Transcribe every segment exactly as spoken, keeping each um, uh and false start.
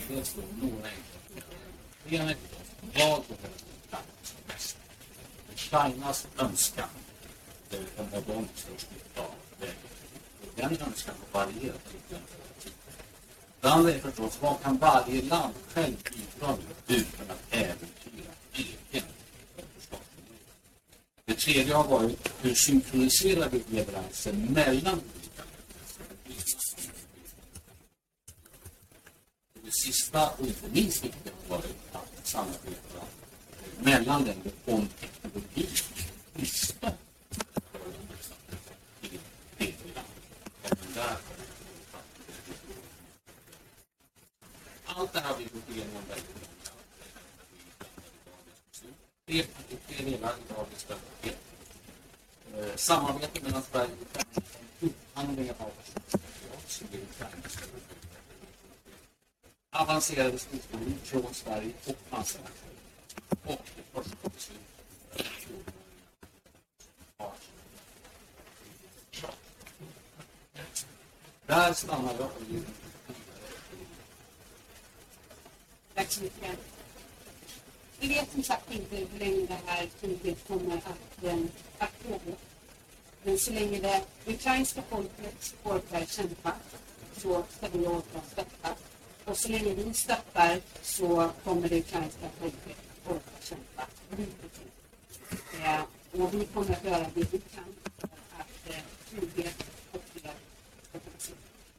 det står några enkla. Det ena är vad behöver Ukrainas bäst? Ukrainas önskan om vad de störst nytta av vägen. Och den önskan har varierat lite. Det andra är förstås, vad kan varje land själv bidra med utan att äventyra egen försvarsförmåga? Det tredje har varit, hur synkroniserar vi leveranser mellan olika länder? Det sista och inte minst viktigt har varit att samarbeta mellan länder om teknologi brister för de utsatta i tredje land. Även där allt det här har vi gått igenom väldigt många. Det är tre delar i dagens strategi. Eh, samarbete mellan Sverige och Ukraina, upphandlingar av försvarsmaterial som blir ukrainska. Avancerade stridsfordon från Sverige och pansarvagnar. Och det första beslutet. Där stannar jag och ger. Tack så mycket. Vi vet som sagt inte hur länge det här kriget kommer att, äh, att pågå. Men så länge det ukrainska folket orkar kämpa så ska vi orka stötta. Och så länge vi stöttar så kommer det ukrainska folket orka kämpa. Äh, och vi kommer att göra det vi kan för att äh, trygghet och fred ska kunna se.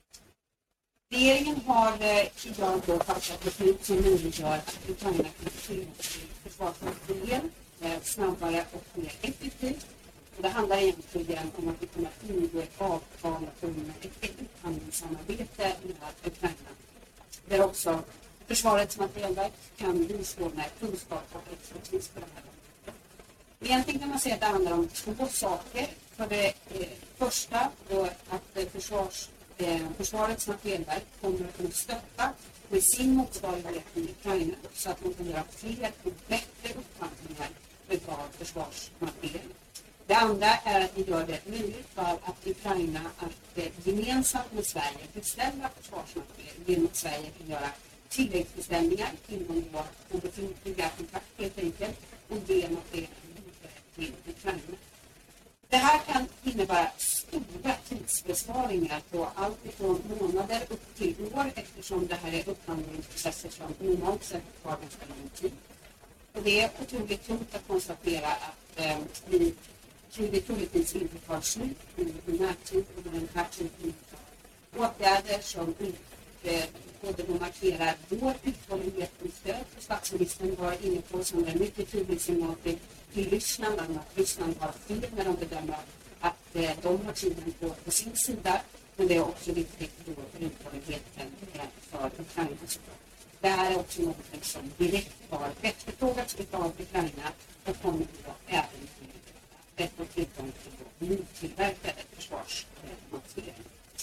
Regeringen har eh, idag då fattat beslut som möjliggör att Ukraina kan tillgång till försvarsmateriel eh, snabbare och mer effektivt. Och det handlar egentligen om att vi kommer att ingå ett avtal om ett upphandlingssamarbete med Ukraina. Där också Försvarets materielverk kan bistå med kunskap och expertis på det här området. Egentligen kan man säga att det handlar om två saker. För det eh, första då att eh, försvars Försvarets materielverk kommer att kunna stötta med sin motsvarighet i Ukraina så att man kan göra fler och bättre upphandlingar av försvarsmateriel. Det andra är att vi gör det möjligt för att Ukraina att gemensamt med Sverige beställa försvarsmateriel genom att Sverige kan göra tilläggsbeställningar inom vår befintliga kontakt helt enkelt och ge materiel till Ukraina. Det här kan innebära stora tidsbesparingar på allt ifrån månader upp till år eftersom det här är upphandlingsprocesser som normalt sett tar ganska lång tid. Och det är otroligt tungt att konstatera att eh, vi kriget troligtvis inte tar slut i närtid och den här typen av åtgärder som eh, både då markerar vår uthållighet och stöd. Statsministern var inne på som en mycket tydlig signal till till Ryssland, att Ryssland har fel när de bedömer att eh, de har tiden på, på sin sida, men det är också viktigt då för uthålligheten för Ukraina. Det här är också något som direkt har efterfrågats av Ukraina och kommer då även till bättre tillgång till nytillverkade försvarsmateriel.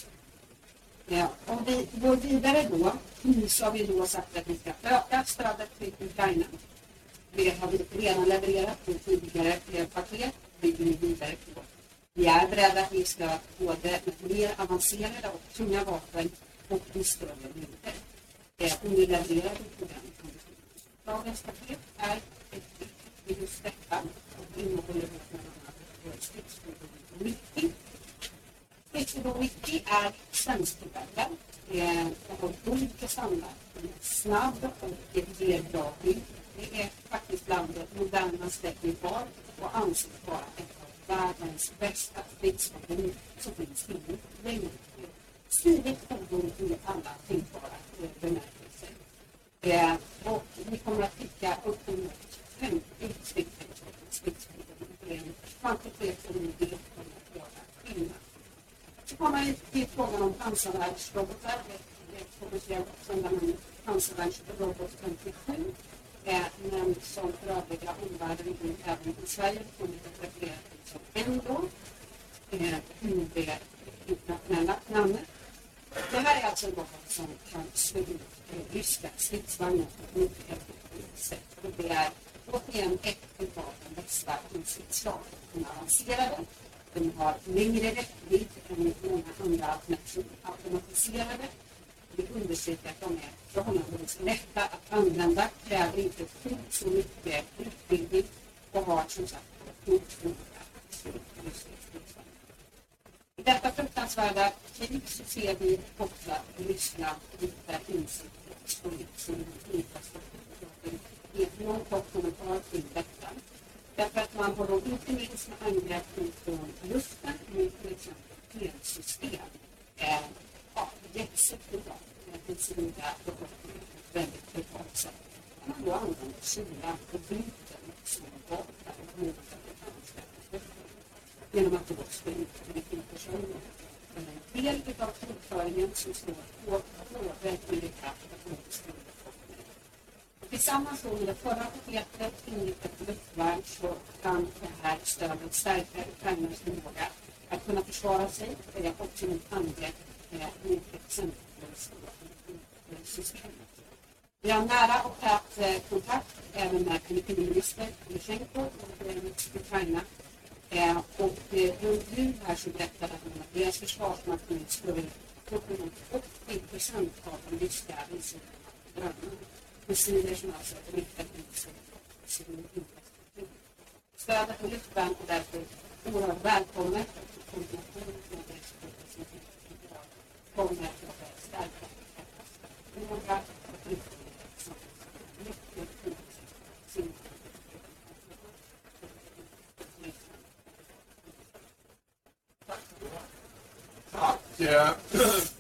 Ja, om vi går vidare då, så har vi då sagt att vi ska öka stödet till Ukraina. Det har vi redan levererat på tidigare paket. Vi vill vidare på. Vi är beredda att vi ska både mer avancerade och tunga vapen och i större mängder. Och vi levererar på den. Dagens paket är ett just detta och innehåller bland annat stridsfordon nittio. Stridsfordon nittio är svensktillverkad. Det har god prestanda, snabb och ger bra skydd. Det är faktiskt bland det modernaste vi har och anses vara ett av världens bästa stridsfordon som finns inom länge. Stiligt fordon i alla tänkbara bemärkelser. Eh, och vi kommer att skicka upp emot femtio stycken stridsfordon. Det är en kvantitet som vi vet kommer att göra skillnad. Så kommer vi till frågan om pansarvärnsrobotar. Det är kommersiellt som den pansarvärnsrobot femtiosju. Men som för övriga omvärlden även i Sverige kommit att referera till som ändå i det internationella namnet. Det här är alltså en vapen som kan slå ut ryska stridsvagnar på ett mycket effektivt sätt. Och det är återigen ett av de bästa insiktsslag. Den är avancerade, den har längre räckvidd än många andra alternativ automatiserade. vill understryka att de är förhållandevis lätta att använda, kräver inte fullt så mycket utbildning och har som sagt god förmåga. I detta fruktansvärda krig så ser vi ofta Ryssland rikta insikter som sin infrastruktur. I ett någon kort kommentar till detta. Därför att man har då inte minst med angrepp från luften med till exempel felsystem. Eh, ja, jättestora den civila befolkningen på ett väldigt brutalt sätt. Man då använder Kina och byten som vapen mot amerikanska befolkningen genom att då slå ut energiförsörjningen. En del av krigföringen som står på både militärt och ekonomisk befolkning. Tillsammans med det förra paketet inriktat på luftvärn så kan det här stödet stärka Ukrainas förmåga att kunna försvara sig och sin angrepp mot exempelvis systemet. Vi har nära och tät kontakt även med energiminister Lyshenko och Ukraina. Och runt jul här så berättade han att deras försvarsmakt nu skulle uppemot åttio procent av de ryska missilerna drönarna. Missiler som alltså är riktade mot civil infrastruktur. Stödet och luftvärn är därför oerhört välkommet och kombinationen med det som kommer att stärka förmåga och utbildning som mycket positivt. Tack